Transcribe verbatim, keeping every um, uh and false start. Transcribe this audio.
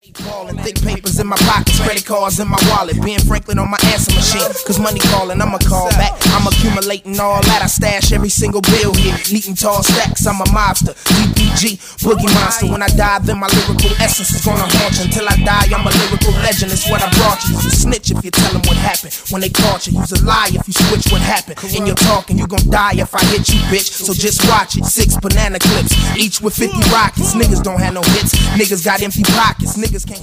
Ballin', thick papers in my pockets, credit cards in my wallet. Ben Franklin on my answer machine, cause money calling, I'ma call back. I'm accumulating all that, I stash every single bill here. Neat and tall stacks, I'm a mobster. D P G, Boogie Monster. When I die, then my lyrical essence is gonna haunt you. Until I die, I'm a lyrical legend, it's what I brought you. You's a snitch if you tell them what happened when they caught you. You's a lie if you switch what happened. In your talking, you gon' die if I hit you, bitch. So just watch it, six banana clips, each with fifty rockets. Niggas don't have no hits, niggas got empty pockets. Niggas can't